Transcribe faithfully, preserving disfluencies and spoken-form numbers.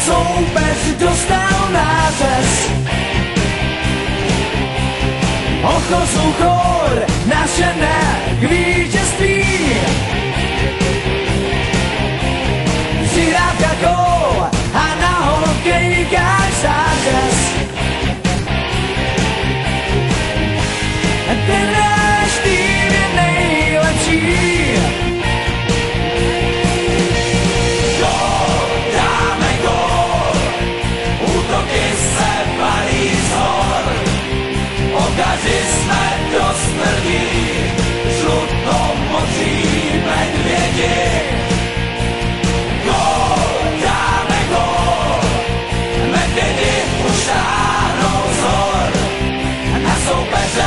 soupeř dostal nářez. Ochozu chor nažené k vítězství. Přidávka gól a na hokejkách zářez. Ten náš tým je nejlepší. Gól, dáme gól, útoky se valí z hor. Okaři jsme do smrdí, žlutou moří medvědi. Gól, dáme gól, medvědi už táhnou z hor. Na soupeře